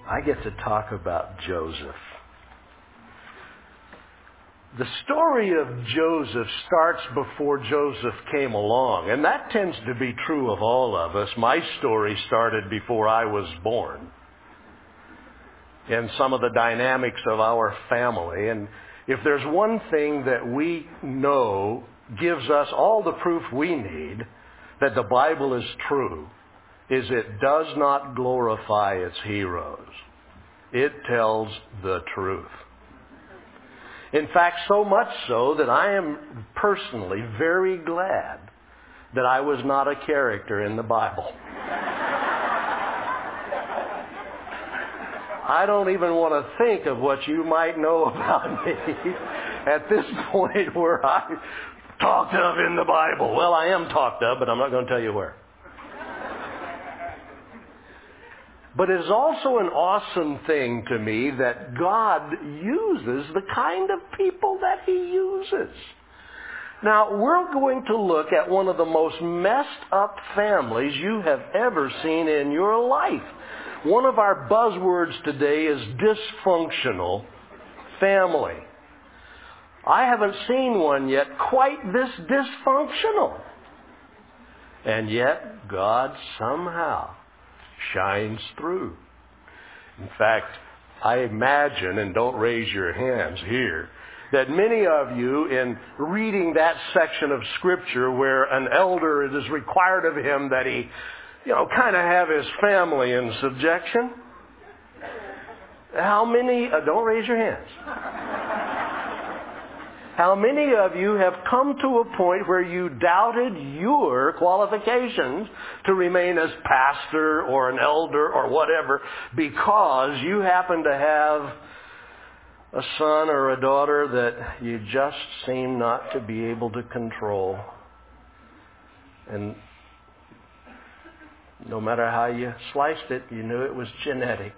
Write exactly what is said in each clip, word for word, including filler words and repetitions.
I get to talk about Joseph. The story of Joseph starts before Joseph came along, and that tends to be true of all of us. My story started before I was born in some of the dynamics of our family. And if there's one thing that we know gives us all the proof we need that the Bible is true, is it does not glorify its heroes. It tells the truth. In fact, so much so that I am personally very glad that I was not a character in the Bible. I don't even want to think of what you might know about me at this point where I talked of in the Bible. Well, I am talked of, but I'm not going to tell you where. But it is also an awesome thing to me that God uses the kind of people that He uses. Now, we're going to look at one of the most messed up families you have ever seen in your life. One of our buzzwords today is dysfunctional family. I haven't seen one yet quite this dysfunctional. And yet, God somehow shines through. In fact, I imagine, and don't raise your hands here, that many of you, in reading that section of Scripture where an elder, it is required of him that he, you know, kind of have his family in subjection. How many, uh, don't raise your hands. How many of you have come to a point where you doubted your qualifications to remain as pastor or an elder or whatever because you happen to have a son or a daughter that you just seem not to be able to control? And no matter how you sliced it, you knew it was genetic.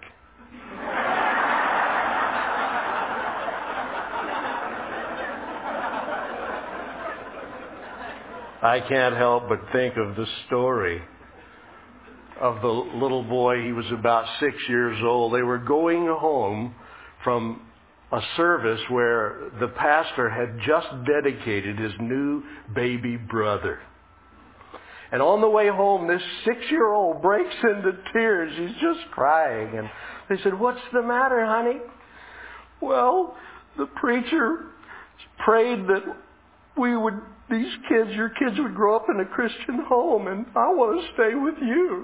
I can't help but think of the story of the little boy. He was about six years old. They were going home from a service where the pastor had just dedicated his new baby brother. And on the way home, this six-year-old breaks into tears. He's just crying. And they said, "What's the matter, honey?" "Well, the preacher prayed that we would, these kids, your kids would grow up in a Christian home, and I want to stay with you."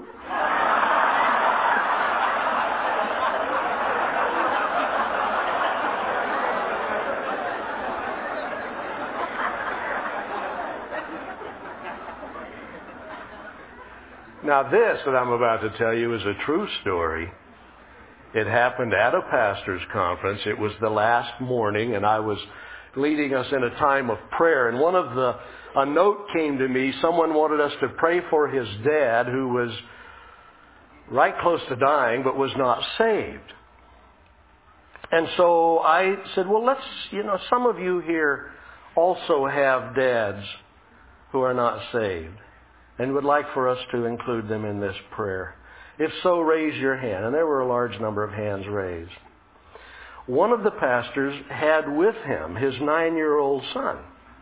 Now this that I'm about to tell you is a true story. It happened at a pastor's conference. It was the last morning, and I was leading us in a time of prayer. And one of the, a note came to me. Someone wanted us to pray for his dad, who was right close to dying, but was not saved. And so I said, well, let's, you know, some of you here also have dads who are not saved and would like for us to include them in this prayer. If so, raise your hand. And there were a large number of hands raised. One of the pastors had with him his nine-year-old son.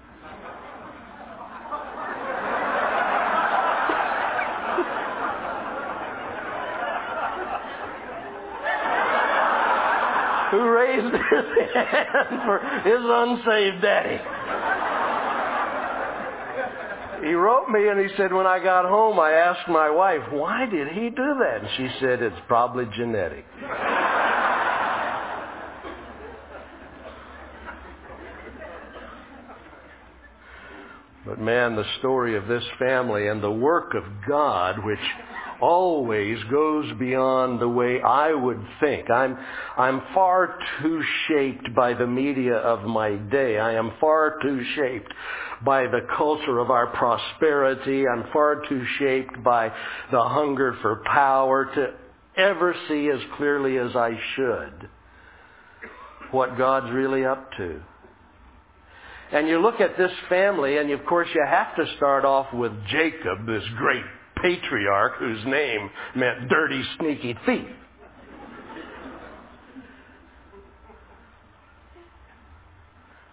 Who raised his hand for his unsaved daddy. He wrote me and he said, when I got home, I asked my wife, why did he do that? And she said, it's probably genetic. But man, the story of this family and the work of God, which always goes beyond the way I would think. I'm, I'm far too shaped by the media of my day. I am far too shaped by the culture of our prosperity. I'm far too shaped by the hunger for power to ever see as clearly as I should what God's really up to. And you look at this family, and of course you have to start off with Jacob, this great patriarch whose name meant dirty, sneaky thief.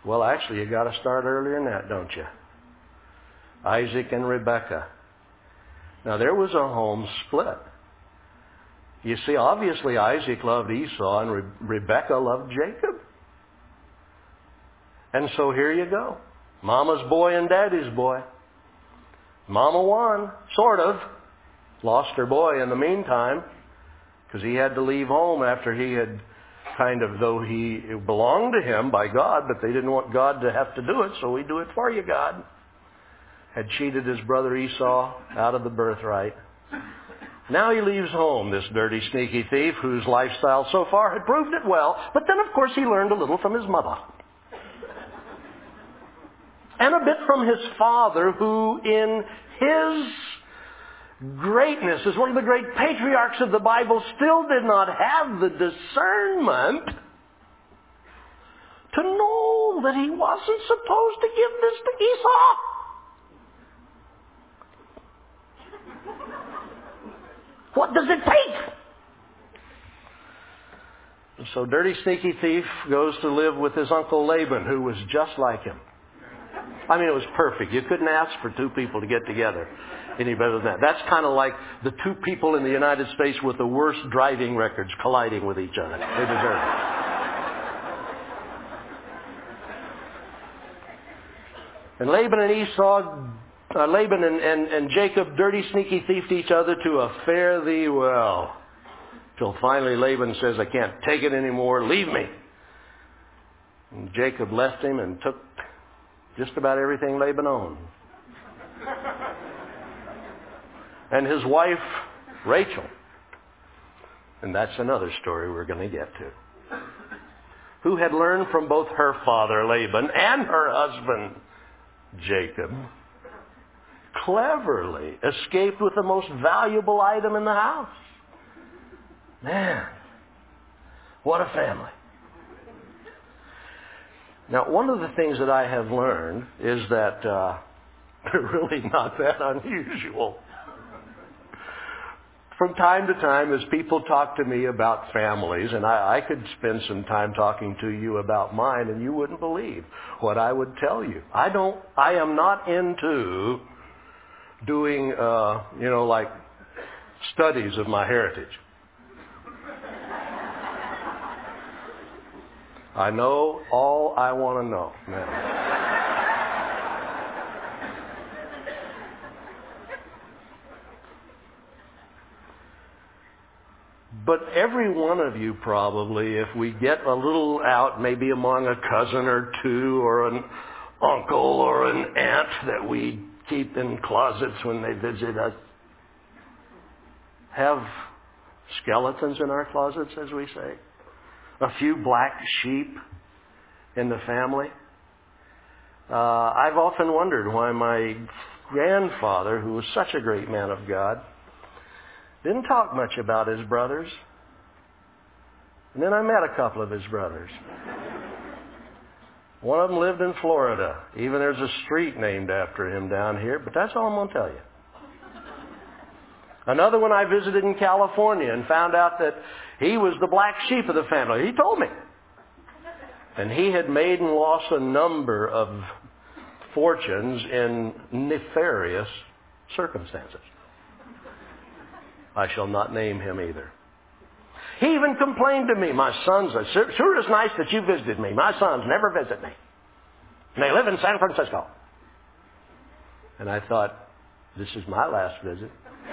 Well, actually, you got to start earlier than that, don't you? Isaac and Rebekah. Now, there was a home split. You see, obviously Isaac loved Esau and Re- Rebekah loved Jacob. And so here you go. Mama's boy and daddy's boy. Mama won, sort of. Lost her boy in the meantime because he had to leave home after he had kind of, though he it belonged to him by God, but they didn't want God to have to do it, so we do it for you, God. Had cheated his brother Esau out of the birthright. Now he leaves home, this dirty, sneaky thief whose lifestyle so far had proved it well. But then, of course, he learned a little from his mother. And a bit from his father, who in his greatness, as one of the great patriarchs of the Bible, still did not have the discernment to know that he wasn't supposed to give this to Esau. What does it take? So dirty, sneaky thief goes to live with his uncle Laban, who was just like him. I mean, it was perfect. You couldn't ask for two people to get together any better than that. That's kind of like the two people in the United States with the worst driving records colliding with each other. They deserve it. And Laban and Esau... Uh, Laban and, and, and Jacob, dirty, sneaky, thiefed each other to a fare thee well. Till finally Laban says, I can't take it anymore, leave me. And Jacob left him and took just about everything Laban owned. And his wife, Rachel. And that's another story we're going to get to. Who had learned from both her father, Laban, and her husband, Jacob, cleverly escaped with the most valuable item in the house. Man, what a family. Now, one of the things that I have learned is that uh, they're really not that unusual. From time to time, as people talk to me about families, and I, I could spend some time talking to you about mine, and you wouldn't believe what I would tell you. I don't, I am not into doing, uh, you know, like studies of my heritage. I know all I want to know now. But every one of you probably, if we get a little out, maybe among a cousin or two or an uncle or an aunt that we keep in closets when they visit us, have skeletons in our closets, as we say. A few black sheep in the family. Uh, I've often wondered why my grandfather, who was such a great man of God, didn't talk much about his brothers. And then I met a couple of his brothers. One of them lived in Florida. Even there's a street named after him down here, but that's all I'm going to tell you. Another one I visited in California and found out that he was the black sheep of the family. He told me. And he had made and lost a number of fortunes in nefarious circumstances. I shall not name him either. He even complained to me, my sons, sure it's nice that you visited me. My sons never visit me. And they live in San Francisco. And I thought, this is my last visit.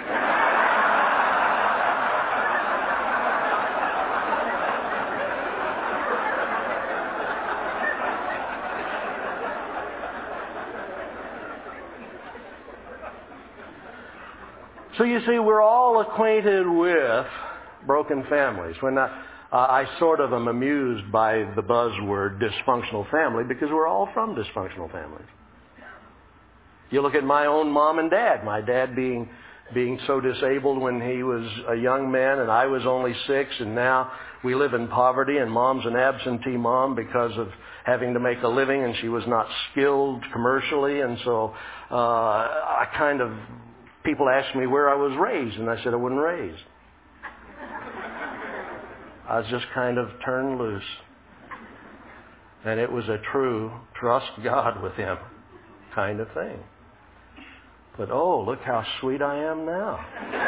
So you see, we're all acquainted with broken families. When I, uh, I sort of am amused by the buzzword dysfunctional family because we're all from dysfunctional families. You look at my own mom and dad. My dad being being so disabled when he was a young man and I was only six, and now we live in poverty, and mom's an absentee mom because of having to make a living, and she was not skilled commercially, and so uh, I kind of... People asked me where I was raised, and I said I wasn't raised. I was just kind of turned loose. And it was a true trust God with him kind of thing. But oh, look how sweet I am now.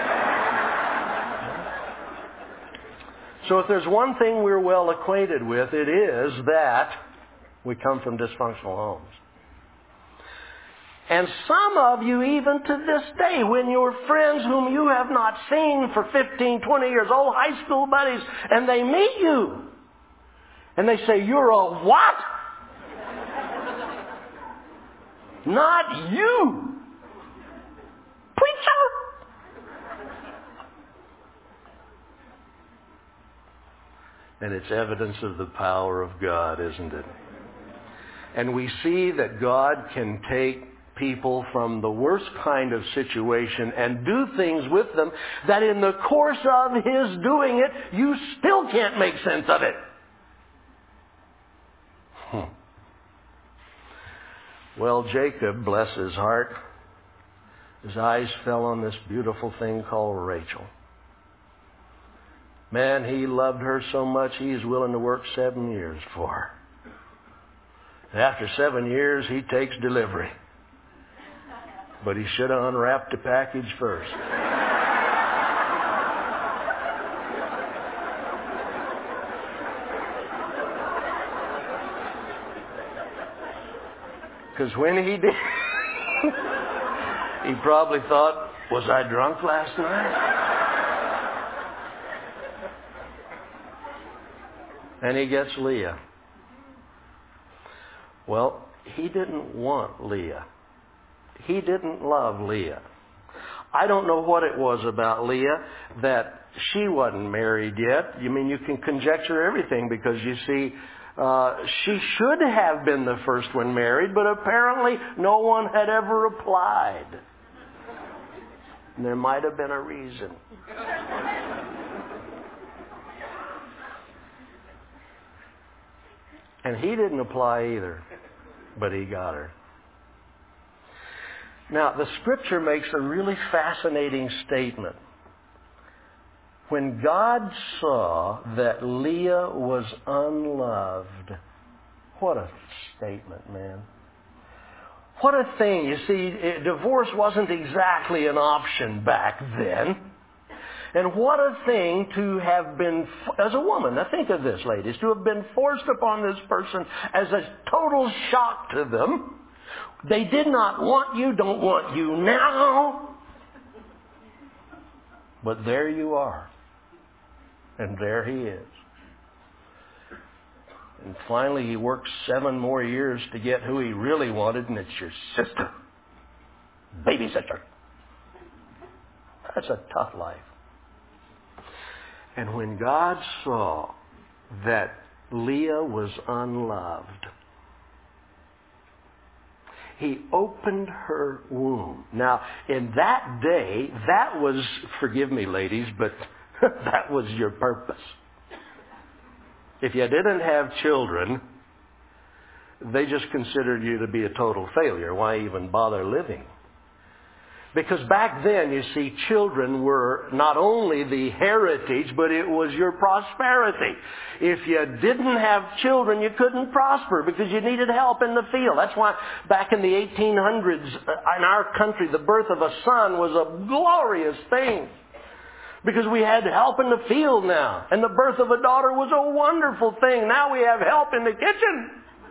So if there's one thing we're well acquainted with, it is that we come from dysfunctional homes. And some of you, even to this day, when your friends whom you have not seen for fifteen, twenty years, old high school buddies, and they meet you, and they say, "You're a what?" "Not you, preacher." And it's evidence of the power of God, isn't it? And we see that God can take people from the worst kind of situation and do things with them that in the course of His doing it, you still can't make sense of it. Hmm. Well, Jacob, bless his heart, his eyes fell on this beautiful thing called Rachel. Man, he loved her so much he's willing to work seven years for her. And after seven years, he takes delivery. But he should have unwrapped the package first. Because when he did, he probably thought, was I drunk last night? And he gets Leah. Well, he didn't want Leah. He didn't love Leah. I don't know what it was about Leah that she wasn't married yet. You mean you can conjecture everything because you see, uh, she should have been the first one married, but apparently no one had ever applied. And there might have been a reason. And he didn't apply either, but he got her. Now, the Scripture makes a really fascinating statement. When God saw that Leah was unloved, what a statement, man. What a thing. You see, divorce wasn't exactly an option back then. And what a thing to have been, as a woman, now think of this, ladies, to have been forced upon this person as a total shock to them. They did not want you, don't want you now. But there you are. And there he is. And finally he works seven more years to get who he really wanted, and it's your sister. Baby sister. That's a tough life. And when God saw that Leah was unloved, He opened her womb. Now, in that day, that was, forgive me ladies, but that was your purpose. If you didn't have children, they just considered you to be a total failure. Why even bother living? Because back then, you see, children were not only the heritage, but it was your prosperity. If you didn't have children, you couldn't prosper because you needed help in the field. That's why back in the eighteen hundreds, in our country, the birth of a son was a glorious thing. Because we had help in the field now. And the birth of a daughter was a wonderful thing. Now we have help in the kitchen.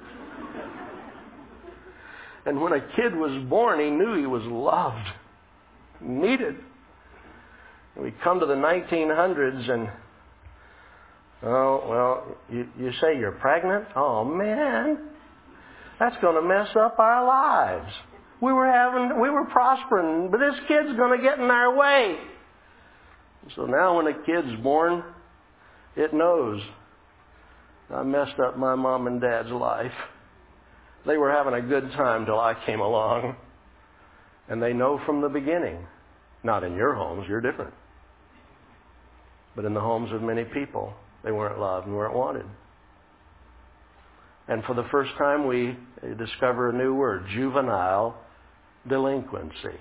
And when a kid was born, he knew he was loved. Needed. And we come to the nineteen hundreds and, oh, well, you, you say you're pregnant? Oh, man, that's going to mess up our lives. We were having, we were prospering, but this kid's going to get in our way. So now when a kid's born, it knows, I messed up my mom and dad's life. They were having a good time till I came along. And they know from the beginning. Not in your homes, you're different. But in the homes of many people, they weren't loved and weren't wanted. And for the first time, we discover a new word, juvenile delinquency.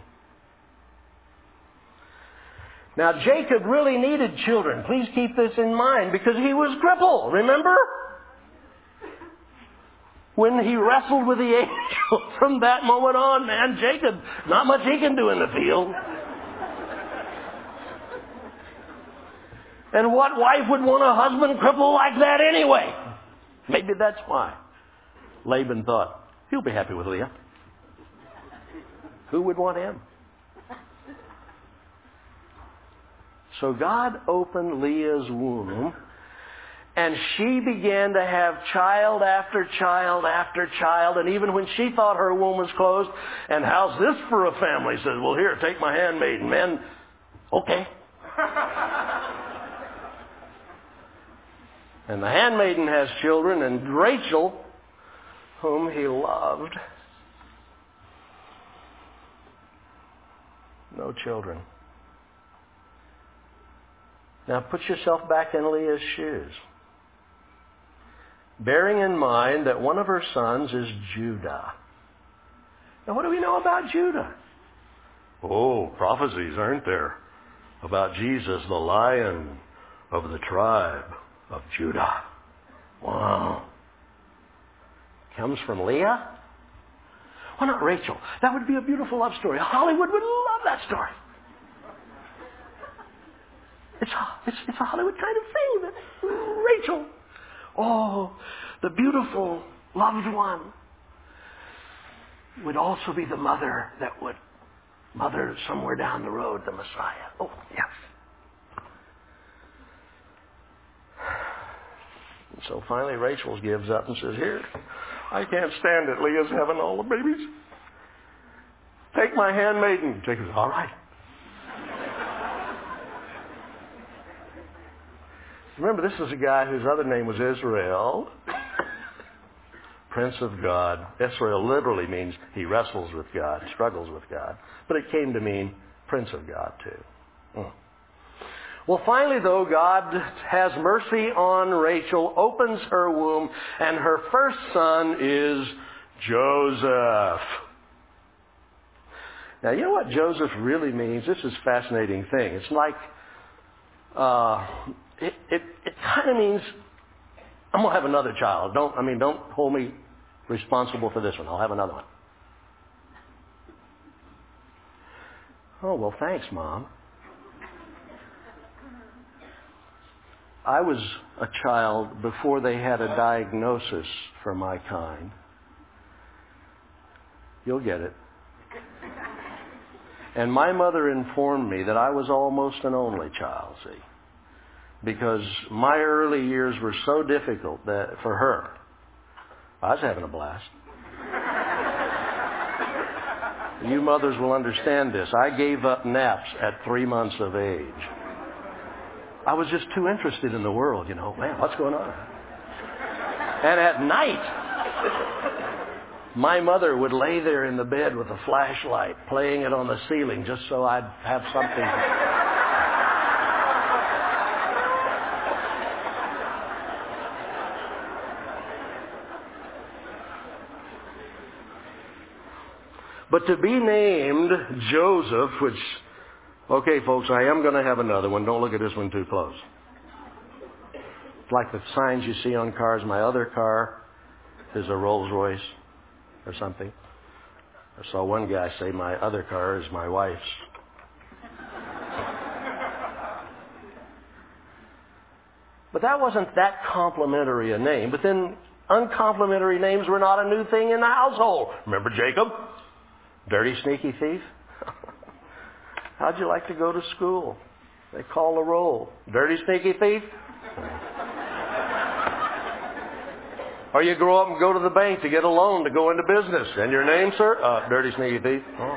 Now, Jacob really needed children. Please keep this in mind because he was crippled, remember? when he wrestled with the angel, from that moment on, man, Jacob, not much he can do in the field. And what wife would want a husband crippled like that anyway? Maybe that's why Laban thought, he'll be happy with Leah. Who would want him? So God opened Leah's womb, and she began to have child after child after child. And even when she thought her womb was closed, and how's this for a family? Says, well, here, take my handmaiden. Men, okay. And the handmaiden has children, and Rachel, whom he loved, no children. Now put yourself back in Leah's shoes, bearing in mind that one of her sons is Judah. Now what do we know about Judah? Oh, prophecies, aren't there, about Jesus, the Lion of the tribe of Judah. Wow. Comes from Leah? Why not Rachel? That would be a beautiful love story. Hollywood would love that story. It's a, it's, it's a Hollywood kind of thing. That Rachel, oh, the beautiful loved one, would also be the mother that would mother somewhere down the road the Messiah. Oh, yes. And so finally Rachel gives up and says, here, I can't stand it. Leah's having all the babies. Take my handmaiden. Jacob says, all right. Remember, this is a guy whose other name was Israel, Prince of God. Israel literally means he wrestles with God, struggles with God. But it came to mean Prince of God, too. Mm. Well, finally, though, God has mercy on Rachel, opens her womb, and her first son is Joseph. Now, you know what Joseph really means? This is a fascinating thing. It's like, uh, it, it, it kind of means, I'm going to have another child. Don't, I mean, don't hold me responsible for this one. I'll have another one. Oh, well, thanks, Mom. I was a child before they had a diagnosis for my kind. You'll get it. And my mother informed me that I was almost an only child, see, because my early years were so difficult that for her, I was having a blast. You mothers will understand this. I gave up naps at three months of age. I was just too interested in the world, you know. Man, what's going on? And at night, my mother would lay there in the bed with a flashlight, playing it on the ceiling just so I'd have something. But to be named Joseph, which, okay, folks, I am going to have another one. Don't look at this one too close. It's like the signs you see on cars. My other car is a Rolls Royce or something. I saw one guy say, my other car is my wife's. But that wasn't that complimentary a name. But then uncomplimentary names were not a new thing in the household. Remember Jacob? Dirty, sneaky thief? How'd you like to go to school? They call the roll. Dirty, sneaky thief? Or you grow up and go to the bank to get a loan to go into business. And your name, sir? Uh, dirty, sneaky thief. Oh.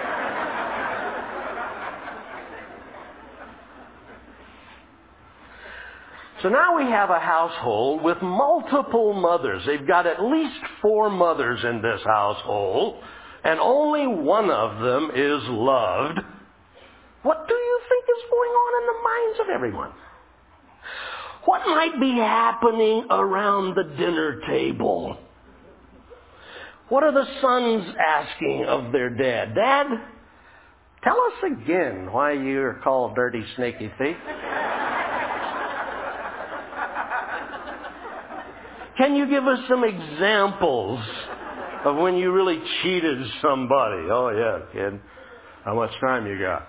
So now we have a household with multiple mothers. They've got at least four mothers in this household, and only one of them is loved. What do you think is going on in the minds of everyone? What might be happening around the dinner table? What are the sons asking of their dad? Dad, tell us again why you're called dirty, sneaky thief. Can you give us some examples of when you really cheated somebody? Oh, yeah, kid. How much time you got?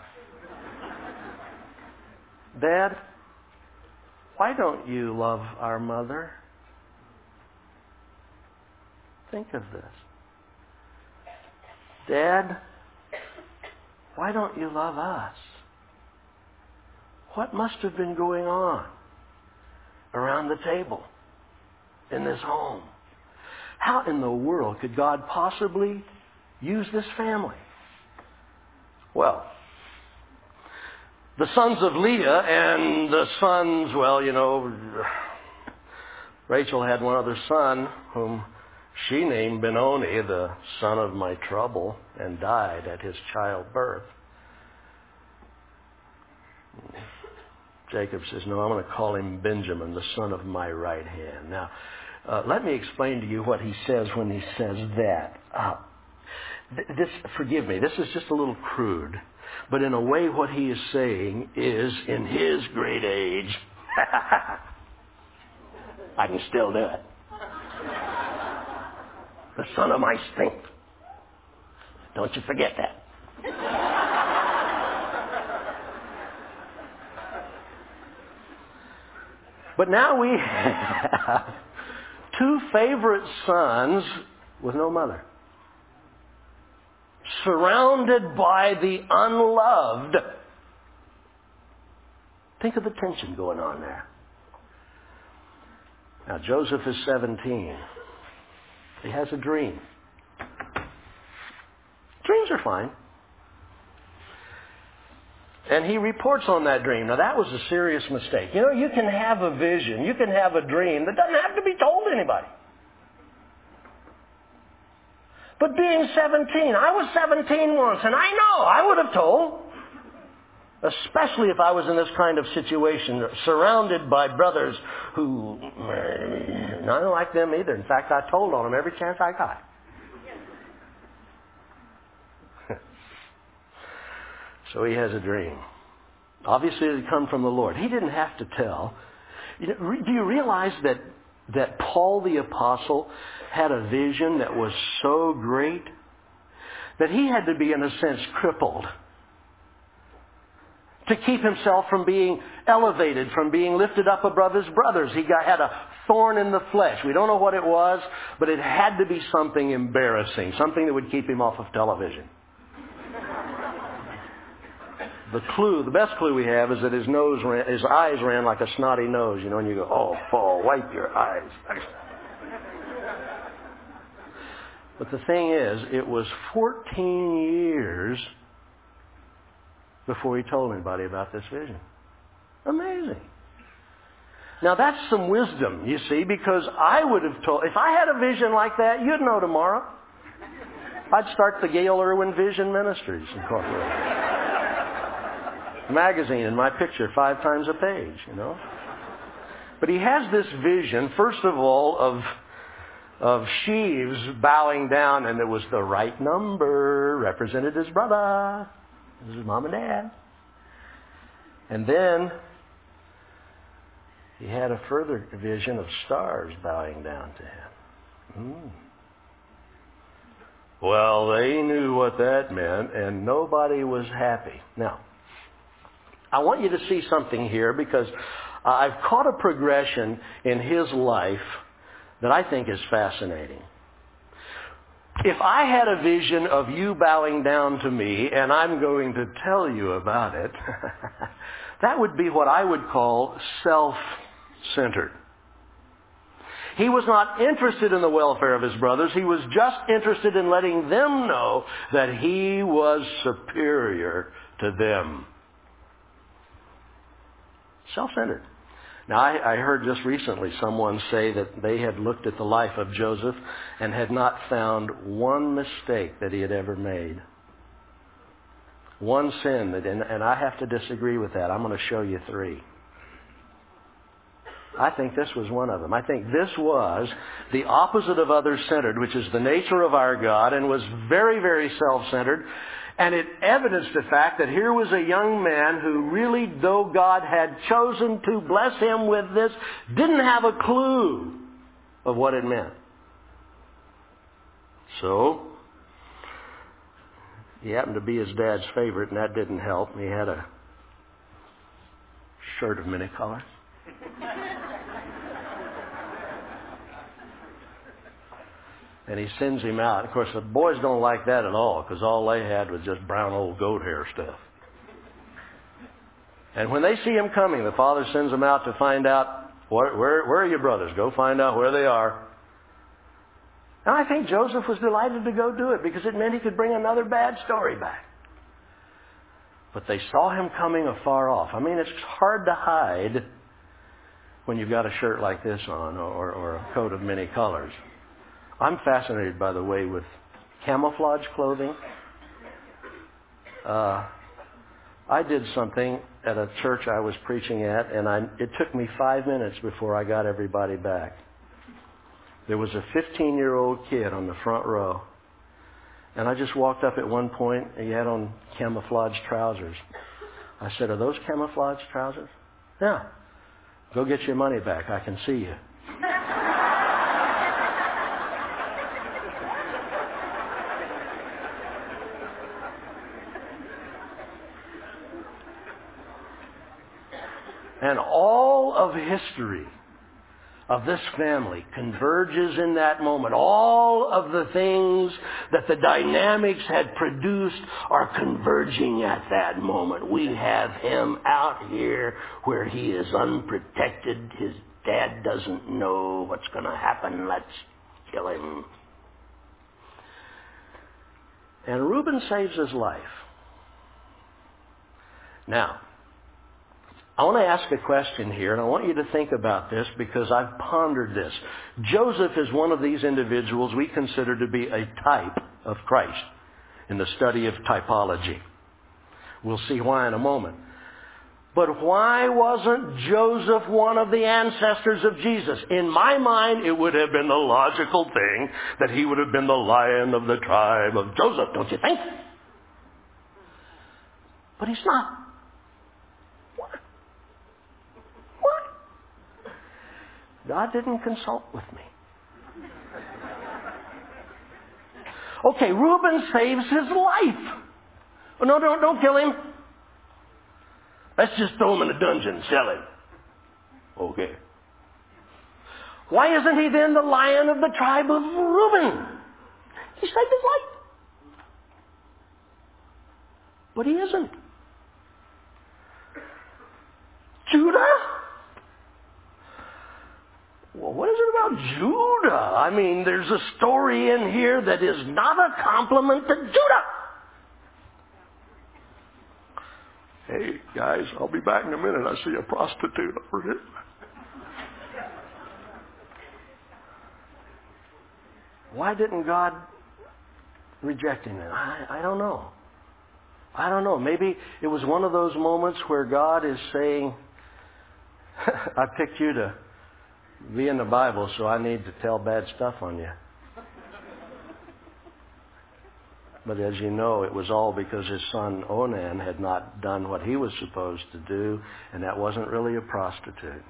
Dad, why don't you love our mother? Think of this. Dad, why don't you love us? What must have been going on around the table in this home? How in the world could God possibly use this family? Well, the sons of Leah and the sons, well, you know, Rachel had one other son whom she named Benoni, the son of my trouble, and died at his childbirth. Jacob says, no, I'm going to call him Benjamin, the son of my right hand. Now, uh, let me explain to you what he says when he says that. Uh, th- this, forgive me, this is just a little crude. But in a way, what he is saying is, in his great age, I can still do it. The son of my strength. Don't you forget that. But now we have two favorite sons with no mother, surrounded by the unloved. Think of the tension going on there. Now, Joseph is seventeen. He has a dream. Dreams are fine. And he reports on that dream. Now, that was a serious mistake. You know, you can have a vision, you can have a dream that doesn't have to be told to anybody. But being seventeen, I was seventeen once, and I know I would have told. Especially if I was in this kind of situation, surrounded by brothers who, I don't like them either. In fact, I told on them every chance I got. So he has a dream. Obviously, it had come from the Lord. He didn't have to tell. You know, do you realize that, that Paul the Apostle had a vision that was so great that he had to be, in a sense, crippled to keep himself from being elevated, from being lifted up above his brothers? He got, had a thorn in the flesh. We don't know what it was, but it had to be something embarrassing, something that would keep him off of television. The clue, the best clue we have is that his nose ran, his eyes ran like a snotty nose, you know, and you go, oh, Paul, wipe your eyes. But the thing is, it was fourteen years before he told anybody about this vision. Amazing. Now that's some wisdom, you see, because I would have told, if I had a vision like that, you'd know tomorrow. I'd start the Gail Irwin Vision Ministries Incorporated. Magazine and my picture five times a page, you know. But he has this vision, first of all, of of sheaves bowing down, and it was the right number, represented his brother, his mom and dad. And then he had a further vision of stars bowing down to him. Mm. Well, they knew what that meant, and nobody was happy. Now, I want you to see something here, because I've caught a progression in his life that I think is fascinating. If I had a vision of you bowing down to me, and I'm going to tell you about it, that would be what I would call self-centered. He was not interested in the welfare of his brothers. He was just interested in letting them know that he was superior to them. Self-centered. Now, I, I heard just recently someone say that they had looked at the life of Joseph and had not found one mistake that he had ever made. One sin, that, and, and I have to disagree with that. I'm going to show you three. I think this was one of them. I think this was the opposite of other-centered, which is the nature of our God, and was very, very self-centered. And it evidenced the fact that here was a young man who really, though God had chosen to bless him with this, didn't have a clue of what it meant. So, he happened to be his dad's favorite, and that didn't help. He had a shirt of many colors. And he sends him out. Of course, the boys don't like that at all, because all they had was just brown old goat hair stuff. And when they see him coming, the father sends them out to find out, where, where, where are your brothers? Go find out where they are. And I think Joseph was delighted to go do it, because it meant he could bring another bad story back. But they saw him coming afar off. I mean, it's hard to hide when you've got a shirt like this on, or, or a coat of many colors. I'm fascinated, by the way, with camouflage clothing. Uh, I did something at a church I was preaching at, and I, it took me five minutes before I got everybody back. There was a fifteen-year-old kid on the front row, and I just walked up at one point, and he had on camouflage trousers. I said, "Are those camouflage trousers?" "Yeah." "Go get your money back. I can see you." And all of history of this family converges in that moment. All of the things that the dynamics had produced are converging at that moment. We have him out here where he is unprotected. His dad doesn't know what's going to happen. Let's kill him. And Reuben saves his life. Now, I want to ask a question here, and I want you to think about this, because I've pondered this. Joseph is one of these individuals we consider to be a type of Christ in the study of typology. We'll see why in a moment. But why wasn't Joseph one of the ancestors of Jesus? In my mind, it would have been the logical thing that he would have been the lion of the tribe of Joseph, don't you think? But he's not. God didn't consult with me. Okay, Reuben saves his life. Oh, no, don't, don't kill him. Let's just throw him in a dungeon and sell him. Okay. Why isn't he then the lion of the tribe of Reuben? He saved his life. But he isn't. Judah? Well, what is it about Judah? I mean, there's a story in here that is not a compliment to Judah. Hey, guys, I'll be back in a minute. I see a prostitute over here. Why didn't God reject him then? I, I don't know. I don't know. Maybe it was one of those moments where God is saying, I picked you to be in the Bible, so I need to tell bad stuff on you. But as you know, it was all because his son Onan had not done what he was supposed to do, and that wasn't really a prostitute.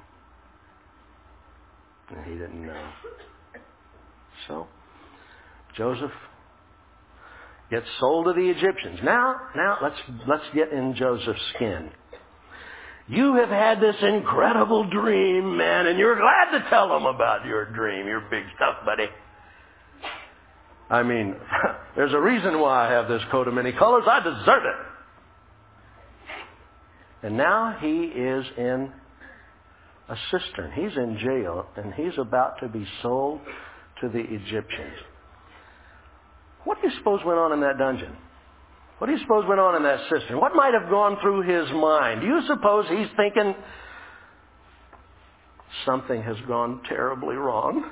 And he didn't know. So, Joseph gets sold to the Egyptians. Now, now let's let's get in Joseph's skin. You have had this incredible dream, man, and you're glad to tell them about your dream, your big stuff, buddy. I mean, there's a reason why I have this coat of many colors. I deserve it. And now he is in a cistern. He's in jail, and he's about to be sold to the Egyptians. What do you suppose went on in that dungeon? What do you suppose went on in that cistern? What might have gone through his mind? Do you suppose he's thinking, something has gone terribly wrong?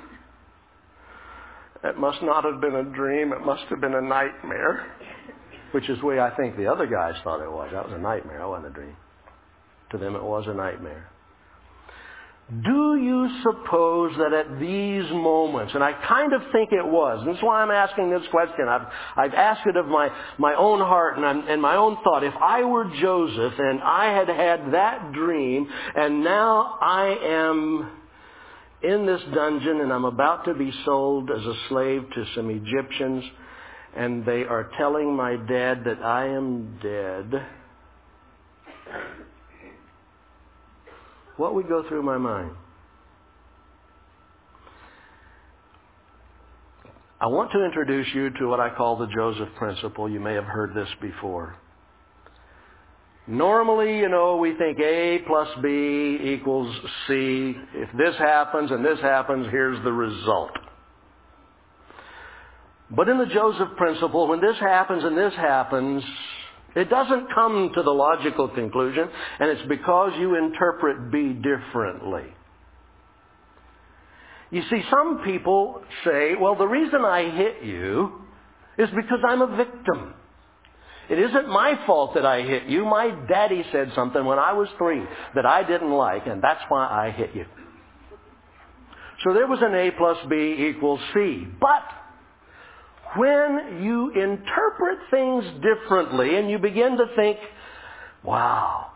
It must not have been a dream. It must have been a nightmare. Which is the way I think the other guys thought it was. That was a nightmare. That wasn't a dream. To them it was a nightmare. Do you suppose that at these moments, and I kind of think it was, and that's why I'm asking this question. I've, I've asked it of my, my own heart and, I'm, and my own thought. If I were Joseph and I had had that dream, and now I am in this dungeon and I'm about to be sold as a slave to some Egyptians, and they are telling my dad that I am dead, what would go through my mind? I want to introduce you to what I call the Joseph Principle. You may have heard this before. Normally, you know, we think A plus B equals C. If this happens and this happens, here's the result. But in the Joseph Principle, when this happens and this happens, it doesn't come to the logical conclusion, and it's because you interpret B differently. You see, some people say, well, the reason I hit you is because I'm a victim. It isn't my fault that I hit you. My daddy said something when I was three that I didn't like, and that's why I hit you. So there was an A plus B equals C. But when you interpret things differently and you begin to think, wow,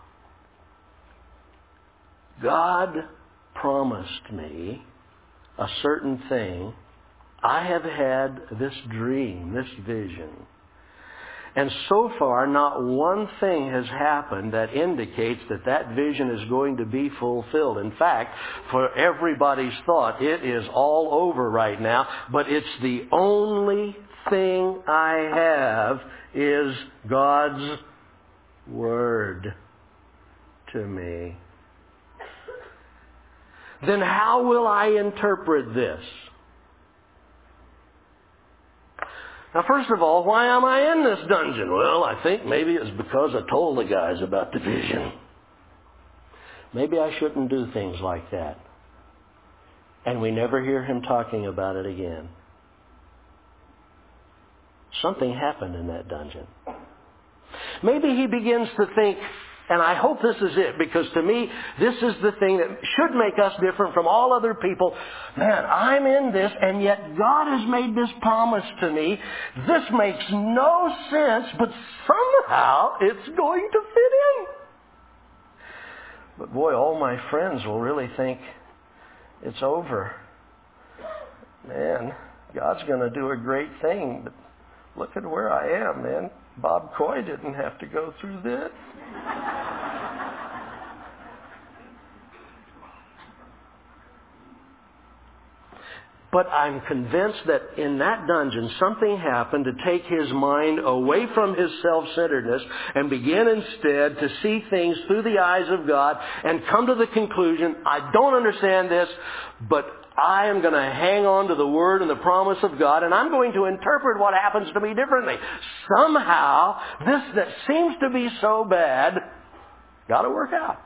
God promised me a certain thing. I have had this dream, this vision. And so far, not one thing has happened that indicates that that vision is going to be fulfilled. In fact, for everybody's thought, it is all over right now, but it's the only thing I have is God's Word to me. Then how will I interpret this? Now, first of all, why am I in this dungeon? Well, I think maybe it's because I told the guys about the vision. Maybe I shouldn't do things like that. And we never hear him talking about it again. Something happened in that dungeon. Maybe he begins to think, and I hope this is it, because to me, this is the thing that should make us different from all other people. Man, I'm in this, and yet God has made this promise to me. This makes no sense, but somehow it's going to fit in. But boy, all my friends will really think it's over. Man, God's going to do a great thing, but look at where I am, man. Bob Coy didn't have to go through this. But I'm convinced that in that dungeon something happened to take his mind away from his self-centeredness and begin instead to see things through the eyes of God and come to the conclusion, I don't understand this, but I am going to hang on to the Word and the promise of God, and I'm going to interpret what happens to me differently. Somehow, this that seems to be so bad, got to work out.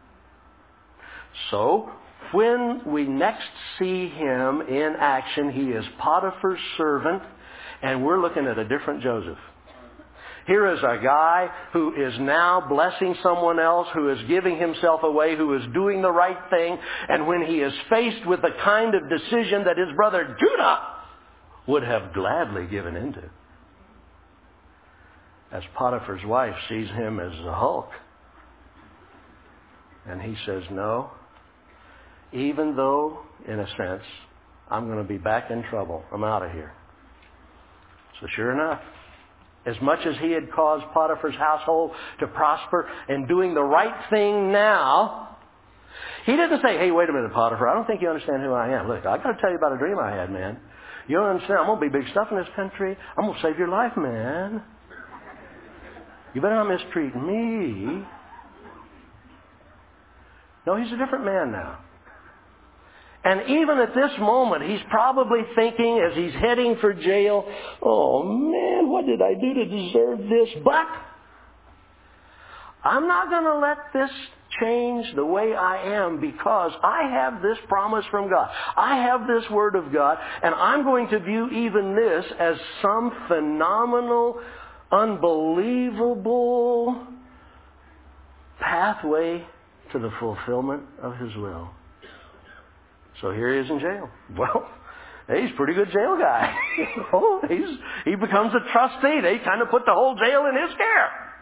So, when we next see him in action, he is Potiphar's servant, and we're looking at a different Joseph. Here is a guy who is now blessing someone else, who is giving himself away, who is doing the right thing. And when he is faced with the kind of decision that his brother Judah would have gladly given into, as Potiphar's wife sees him as a hulk. And he says, no, even though, in a sense, I'm going to be back in trouble, I'm out of here. So sure enough, as much as he had caused Potiphar's household to prosper in doing the right thing now, he didn't say, hey, wait a minute, Potiphar, I don't think you understand who I am. Look, I've got to tell you about a dream I had, man. You don't understand. I'm going to be big stuff in this country. I'm going to save your life, man. You better not mistreat me. No, he's a different man now. And even at this moment, he's probably thinking as he's heading for jail, oh man, what did I do to deserve this? But I'm not going to let this change the way I am, because I have this promise from God. I have this Word of God, and I'm going to view even this as some phenomenal, unbelievable pathway to the fulfillment of His will. So here he is in jail. Well, he's a pretty good jail guy. he's, he becomes a trustee. They kind of put the whole jail in his care.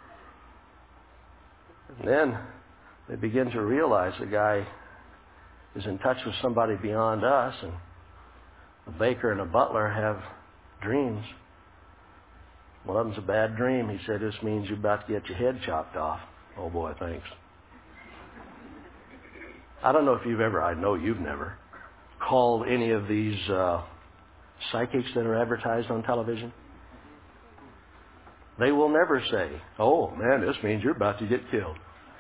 And then they begin to realize the guy is in touch with somebody beyond us, and a baker and a butler have dreams. One of them's a bad dream. He said, this means you're about to get your head chopped off. Oh boy, thanks. I don't know if you've ever, I know you've never, called any of these uh, psychics that are advertised on television. They will never say, oh man, this means you're about to get killed.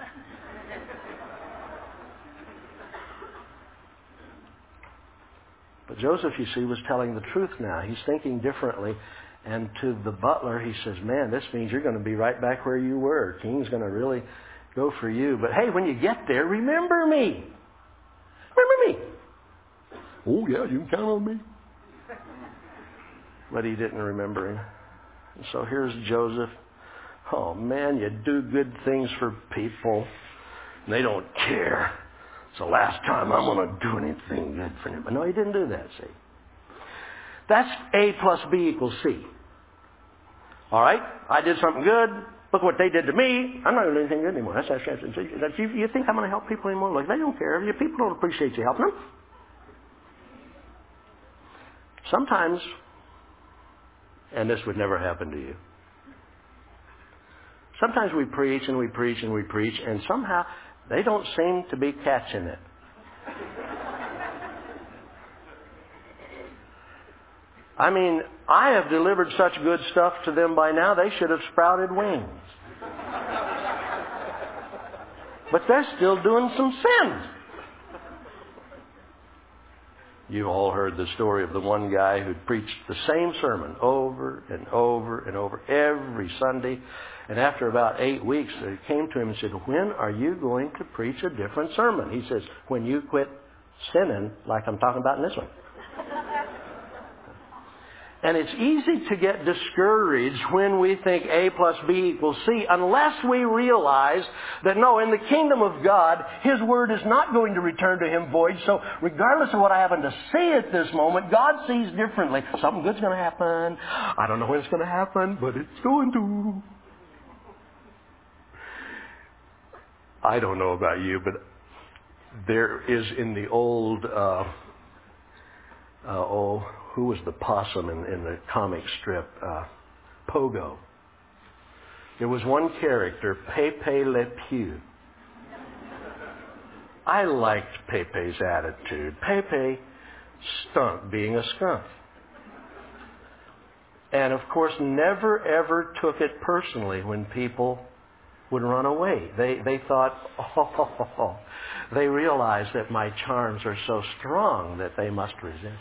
But Joseph, you see, was telling the truth now. He's thinking differently. And to the butler, he says, man, this means you're going to be right back where you were. King's going to really go for you. But hey, when you get there, remember me. Remember me. Oh, yeah, you can count on me. But he didn't remember him. And so here's Joseph. Oh, man, you do good things for people. And they don't care. It's the last time I'm going to do anything good for them. But no, he didn't do that, see. That's A plus B equals C. All right? I did something good. Look what they did to me. I'm not going to do anything good anymore. That's, that's, that's, that's, you, you think I'm going to help people anymore? Look, they don't care. Your people don't appreciate you helping them. Sometimes, and this would never happen to you, sometimes we preach and we preach and we preach, and somehow they don't seem to be catching it. I mean, I have delivered such good stuff to them by now, they should have sprouted wings. But they're still doing some sins. You all heard the story of the one guy who preached the same sermon over and over and over every Sunday. And after about eight weeks, they came to him and said, when are you going to preach a different sermon? He says, when you quit sinning like I'm talking about in this one. And it's easy to get discouraged when we think A plus B equals C, unless we realize that no, in the kingdom of God, His Word is not going to return to Him void. So regardless of what I happen to say at this moment, God sees differently. Something good's going to happen. I don't know when it's going to happen, but it's going to. I don't know about you, but there is in the old, uh, uh, oh, who was the possum in, in the comic strip? Uh, Pogo. There was one character, Pepe Le Pew. I liked Pepe's attitude. Pepe stunk being a skunk. And of course, never ever took it personally when people would run away. They they thought, oh, oh, oh, oh. They realized that my charms are so strong that they must resist.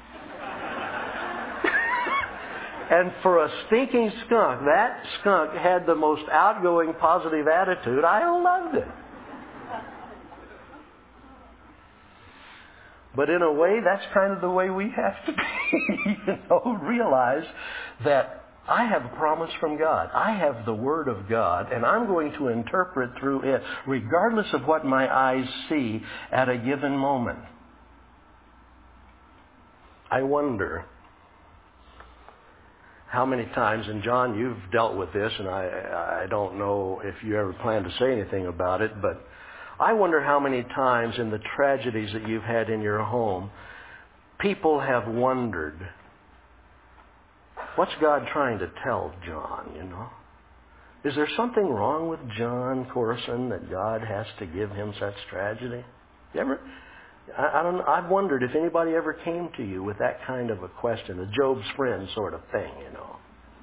And for a stinking skunk, that skunk had the most outgoing, positive attitude. I loved it. But in a way, that's kind of the way we have to be. You know, realize that I have a promise from God. I have the Word of God, and I'm going to interpret through it, regardless of what my eyes see at a given moment. I wonder how many times, and John, you've dealt with this, and I, I don't know if you ever plan to say anything about it, but I wonder how many times in the tragedies that you've had in your home, people have wondered, what's God trying to tell John, you know? Is there something wrong with John Corson that God has to give him such tragedy? You ever? I, I don't. I've wondered if anybody ever came to you with that kind of a question, a Job's friend sort of thing, you know.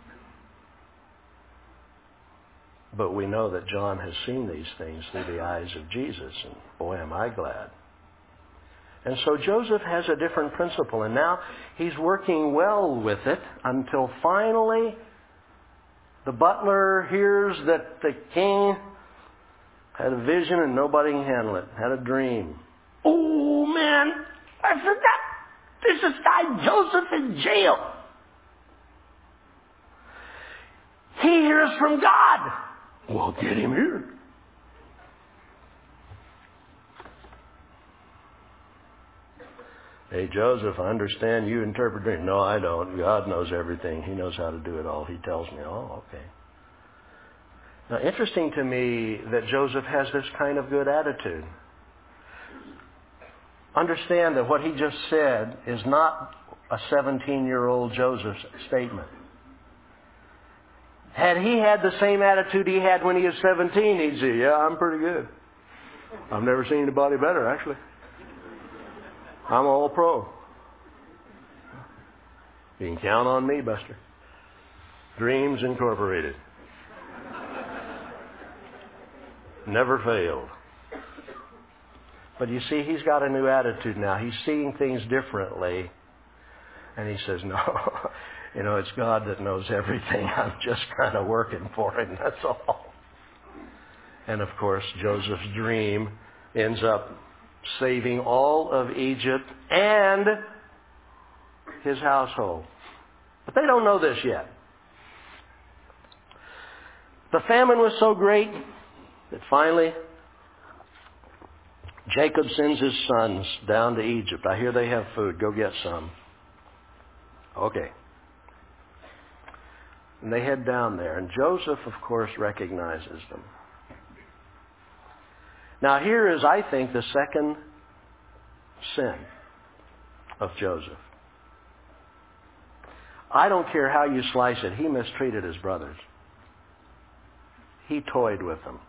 But we know that John has seen these things through the eyes of Jesus, and boy, am I glad. And so Joseph has a different principle, and now he's working well with it until finally the butler hears that the king had a vision and nobody can handle it, had a dream. Oh, man, I forgot. There's this guy Joseph in jail. He hears from God. Well, get him here. Hey, Joseph, I understand you interpret dreams. No, I don't. God knows everything. He knows how to do it all. He tells me. Oh, okay. Now, interesting to me that Joseph has this kind of good attitude. understand that what he just said is not a seventeen-year-old Joseph statement. Had he had the same attitude he had when he was seventeen, he'd say, yeah, I'm pretty good. I've never seen anybody better, actually. I'm all pro. You can count on me, Buster. Dreams Incorporated. Never failed. But you see, he's got a new attitude now. He's seeing things differently. And he says, no, you know, it's God that knows everything. I'm just kind of working for him, that's all. And of course, Joseph's dream ends up saving all of Egypt and his household. But they don't know this yet. The famine was so great that finally Jacob sends his sons down to Egypt. I hear they have food. Go get some. Okay. And they head down there. And Joseph, of course, recognizes them. Now here is, I think, the second sin of Joseph. I don't care how you slice it. He mistreated his brothers. He toyed with them.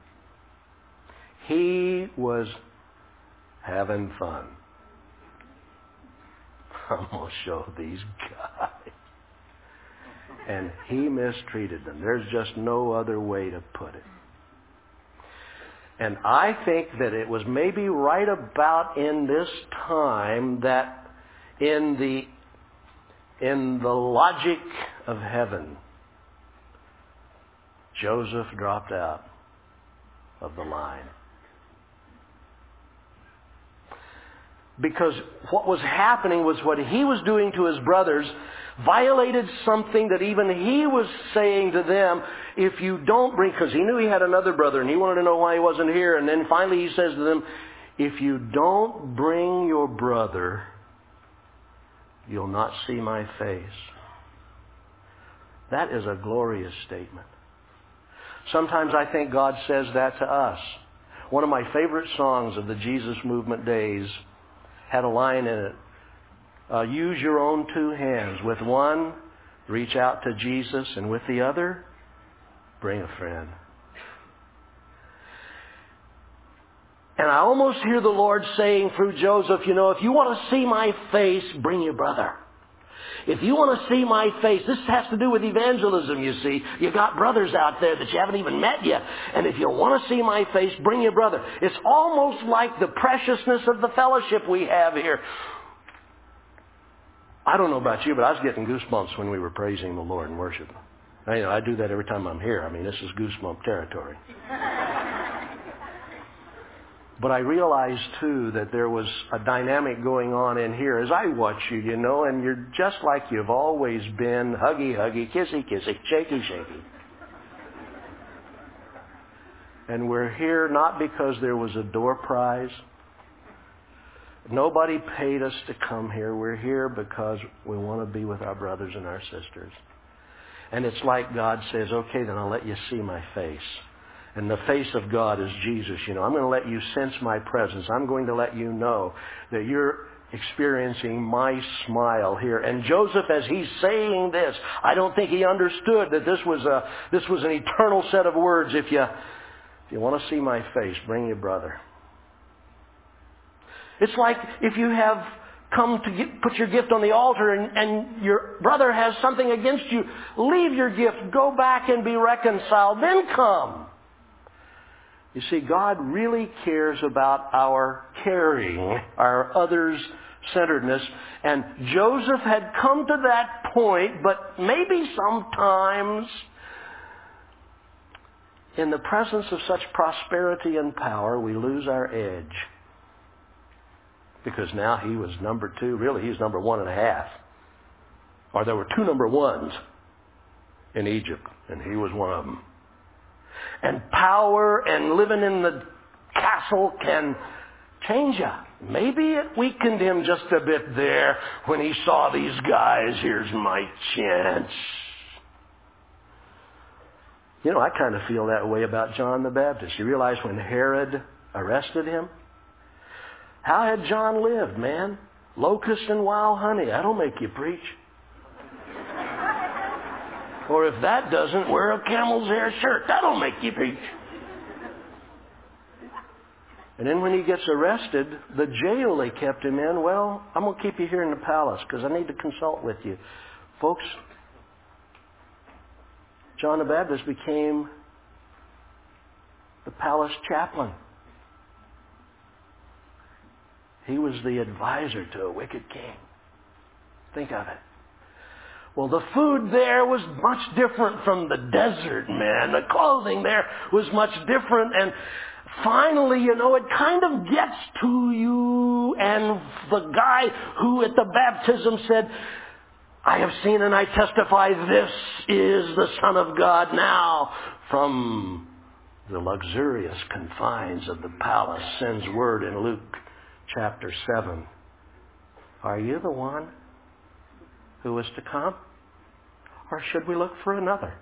He was having fun. I'm going to show these guys. And he mistreated them. There's just no other way to put it. And I think that it was maybe right about in this time that in the in the logic of heaven, Joseph dropped out of the line. Because what was happening was what he was doing to his brothers violated something that even he was saying to them, if you don't bring, because he knew he had another brother and he wanted to know why he wasn't here. And then finally he says to them, if you don't bring your brother, you'll not see my face. That is a glorious statement. Sometimes I think God says that to us. One of my favorite songs of the Jesus Movement days had a line in it. Uh, use your own two hands. With one, reach out to Jesus, and with the other, bring a friend. And I almost hear the Lord saying through Joseph, you know, if you want to see my face, bring your brother. If you want to see my face, this has to do with evangelism, you see. You got brothers out there that you haven't even met yet. And if you want to see my face, bring your brother. It's almost like the preciousness of the fellowship we have here. I don't know about you, but I was getting goosebumps when we were praising the Lord and worshiping. I, you know, I do that every time I'm here. I mean, this is goosebump territory. But I realized, too, that there was a dynamic going on in here as I watch you, you know, and you're just like you've always been, huggy, huggy, kissy, kissy, shaky, shaky. And we're here not because there was a door prize. Nobody paid us to come here. We're here because we want to be with our brothers and our sisters. And it's like God says, okay, then I'll let you see my face. And the face of God is Jesus. You know, I'm going to let you sense my presence. I'm going to let you know that you're experiencing my smile here. And Joseph, as he's saying this, I don't think he understood that this was a this was an eternal set of words. If you if you want to see my face, bring your brother. It's like if you have come to get, put your gift on the altar and, and your brother has something against you, leave your gift, go back and be reconciled, then come. You see, God really cares about our caring, our others-centeredness. And Joseph had come to that point, but maybe sometimes in the presence of such prosperity and power, we lose our edge. Because now he was number two. Really, he's number one and a half. Or there were two number ones in Egypt, and he was one of them. And power and living in the castle can change you. Maybe it weakened him just a bit there when he saw these guys. Here's my chance. You know, I kind of feel that way about John the Baptist. You realize when Herod arrested him, How had John lived, man? Locusts and wild honey. That'll make you preach. Or if that doesn't, wear a camel's hair shirt. That'll make you preach. And then when he gets arrested, the jail they kept him in, well, I'm going to keep you here in the palace because I need to consult with you. Folks, John the Baptist became the palace chaplain. He was the advisor to a wicked king. Think of it. Well, the food there was much different from the desert, man. The clothing there was much different. And finally, you know, it kind of gets to you. And the guy who at the baptism said, I have seen and I testify this is the Son of God now, from the luxurious confines of the palace, sends word in Luke chapter seven. Are you the one who is to come? Or should we look for another?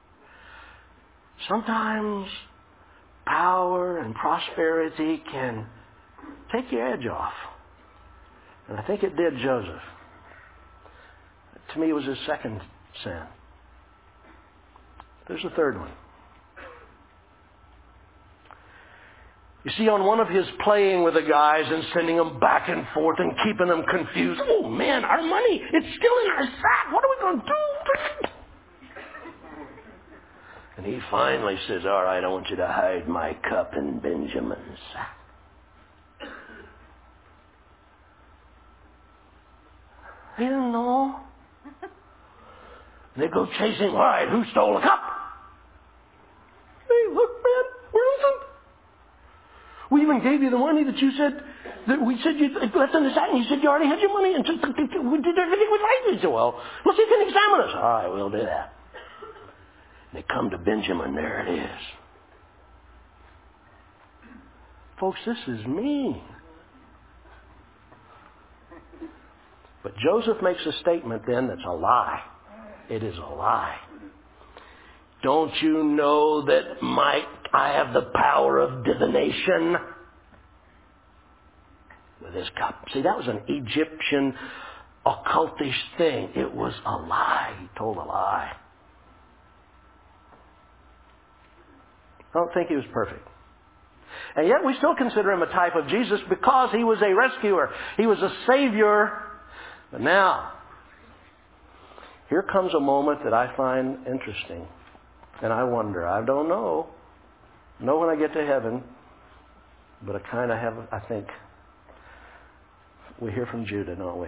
Sometimes power and prosperity can take your edge off. And I think it did Joseph. To me, it was his second sin. There's a third one. You see, on one of his playing with the guys and sending them back and forth and keeping them confused. Oh, man, our money, it's still in our sack. What are we going to do? And he finally says, all right, I want you to hide my cup in Benjamin's sack. He didn't know. They go chasing. All right, who stole the cup? Hey, look, man, where is it? We even gave you the money that you said, that we said you left in the sack, and you said you already had your money, and we did everything was right. We said, well, let's see if you can examine us. All right, we'll do that. They come to Benjamin, there it is. Folks, this is mean. But Joseph makes a statement then that's a lie. It is a lie. Don't you know that my I have the power of divination with this cup? See, that was an Egyptian occultish thing. It was a lie. He told a lie. I don't think he was perfect. And yet we still consider him a type of Jesus because he was a rescuer. He was a savior. But now, here comes a moment that I find interesting. And I wonder, I don't know. I know when I get to heaven, but I kind of have, I think, we hear from Judah, don't we?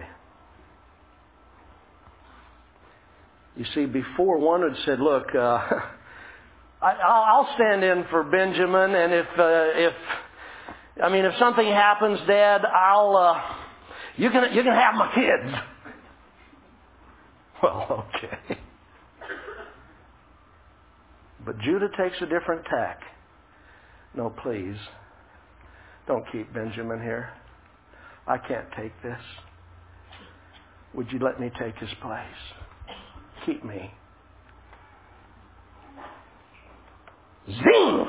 You see, before one had said, look, uh, I, I'll stand in for Benjamin, and if, uh, if, I mean, if something happens, Dad, I'll, uh, you can, you can have my kids. Well, okay. But Judah takes a different tack. No, please, don't keep Benjamin here. I can't take this. Would you let me take his place? Keep me. Zing!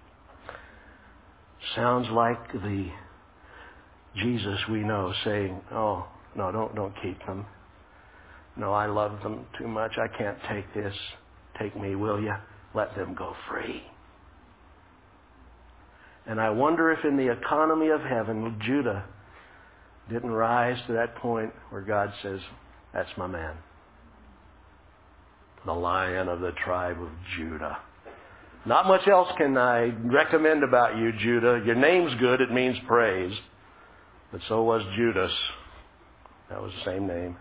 Sounds like the Jesus we know saying, oh, no, don't, don't keep them. No, I love them too much. I can't take this. Take me, will you? Let them go free. And I wonder if in the economy of heaven, Judah didn't rise to that point where God says, that's my man. The Lion of the tribe of Judah. Not much else can I recommend about you, Judah. Your name's good. It means praise. But so was Judas. That was the same name.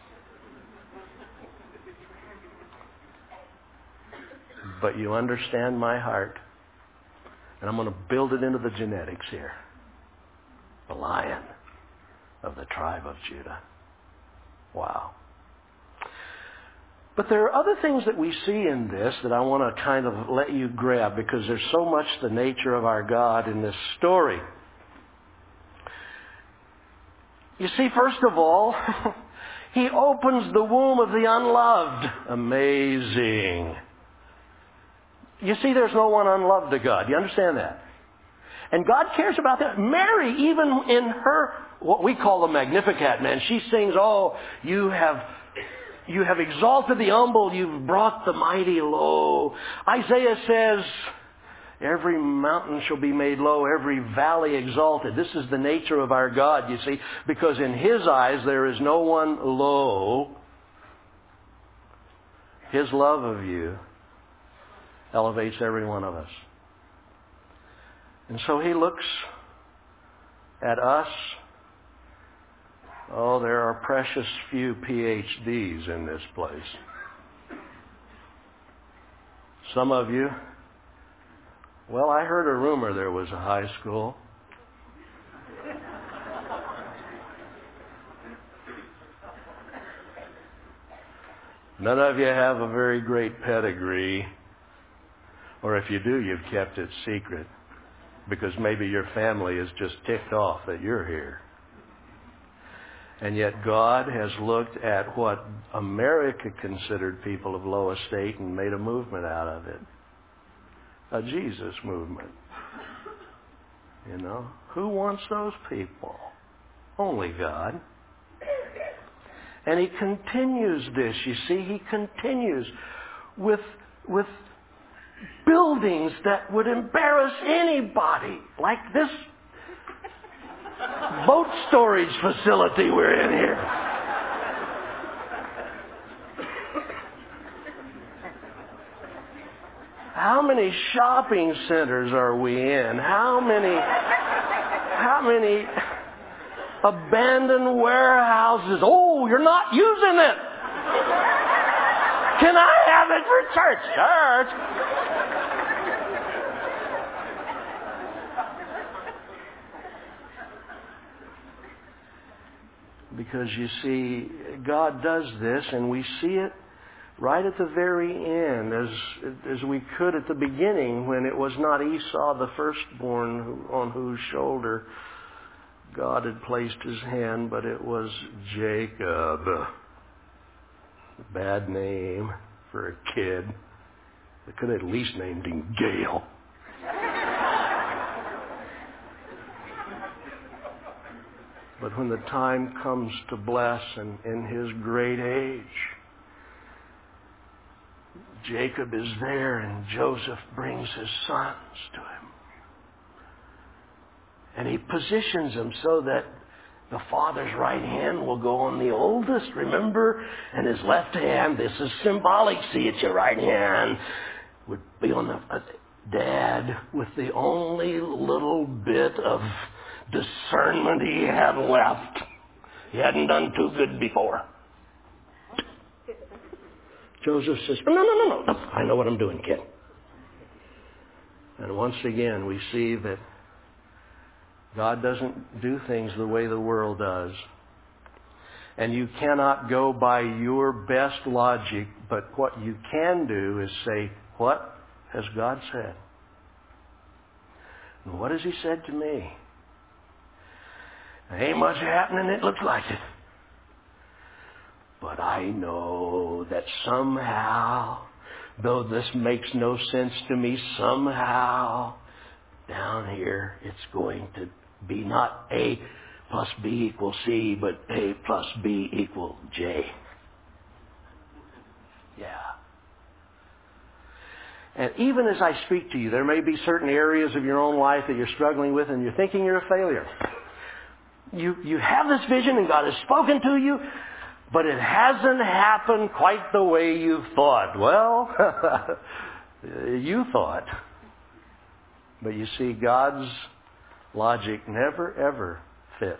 But you understand my heart. And I'm going to build it into the genetics here. The Lion of the tribe of Judah. Wow. But there are other things that we see in this that I want to kind of let you grab because there's so much the nature of our God in this story. You see, first of all, he opens the womb of the unloved. Amazing. You see, there's no one unloved to God. You understand that? And God cares about that. Mary, even in her, what we call the Magnificat, man, she sings, oh, you have, you have exalted the humble, you've brought the mighty low. Isaiah says, every mountain shall be made low, every valley exalted. This is the nature of our God, you see, because in His eyes there is no one low. His love of you elevates every one of us. And so He looks at us. Oh, there are precious few P H Ds in this place. Some of you, well, I heard a rumor there was a high school. None of you have a very great pedigree, or if you do, you've kept it secret because maybe your family is just ticked off that you're here. And yet God has looked at what America considered people of low estate and made a movement out of it. A Jesus movement. You know, who wants those people? Only God. And He continues this. You see, He continues with, with buildings that would embarrass anybody, like this boat storage facility we're in here. How many shopping centers are we in? How many, how many abandoned warehouses? Oh, you're not using it. Can I have it for church? Church. Because you see, God does this, and we see it right at the very end, as as we could at the beginning, when it was not Esau the firstborn on whose shoulder God had placed His hand, but it was Jacob. Bad name for a kid. They could have at least named him Gale. But when the time comes to bless, and in his great age, Jacob is there and Joseph brings his sons to him. And he positions them so that the father's right hand will go on the oldest, remember? And his left hand, this is symbolic, see, it's your right hand, would be on the uh, dad with the only little bit of discernment he had left. He hadn't done too good before. Joseph says, no, no, no, no, no. I know what I'm doing, kid. And once again, we see that God doesn't do things the way the world does. And you cannot go by your best logic, but what you can do is say, what has God said? And what has He said to me? There ain't much happening, it looks like it. But I know that somehow, though this makes no sense to me, somehow down here it's going to be not A plus B equals C, but A plus B equals J. Yeah. And even as I speak to you, there may be certain areas of your own life that you're struggling with and you're thinking you're a failure. You, you have this vision and God has spoken to you, but it hasn't happened quite the way you thought. Well, you thought. But you see, God's logic never, ever fits.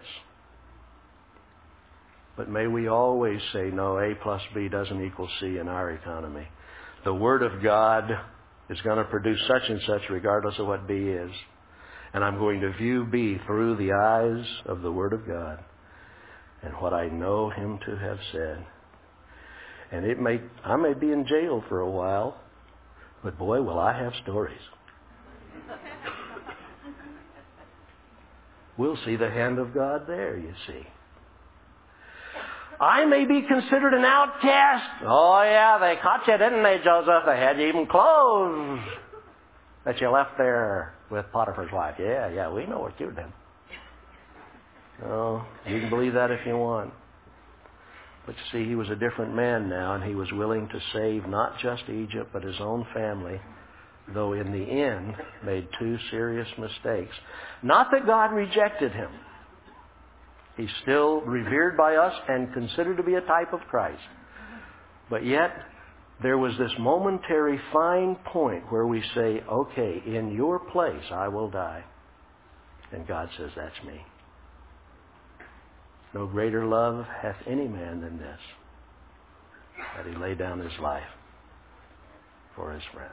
But may we always say, no, A plus B doesn't equal C in our economy. The Word of God is going to produce such and such regardless of what B is. And I'm going to view B through the eyes of the Word of God and what I know Him to have said. And it may, I may be in jail for a while, but boy, will I have stories. We'll see the hand of God there, you see. I may be considered an outcast. Oh yeah, they caught you, didn't they, Joseph? They had you even clothes that you left there. with Potiphar's wife. Yeah, yeah, we know what you did. Oh, you can believe that if you want. But you see, he was a different man now, and he was willing to save not just Egypt, but his own family, though in the end made two serious mistakes. Not that God rejected him. He's still revered by us and considered to be a type of Christ. But yet, there was this momentary fine point where we say, okay, in your place I will die. And God says, that's me. No greater love hath any man than this, that he lay down his life for his friend.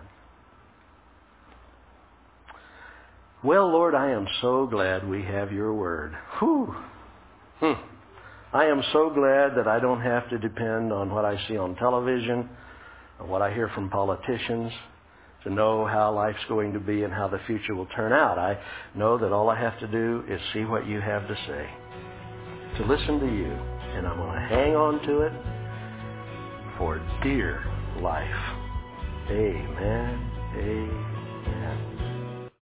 Well, Lord, I am so glad we have your word. Whew. Hmm. I am so glad that I don't have to depend on what I see on television or what I hear from politicians to know how life's going to be and how the future will turn out. I know that all I have to do is see what you have to say, to listen to you, and I'm going to hang on to it for dear life. Amen. Amen.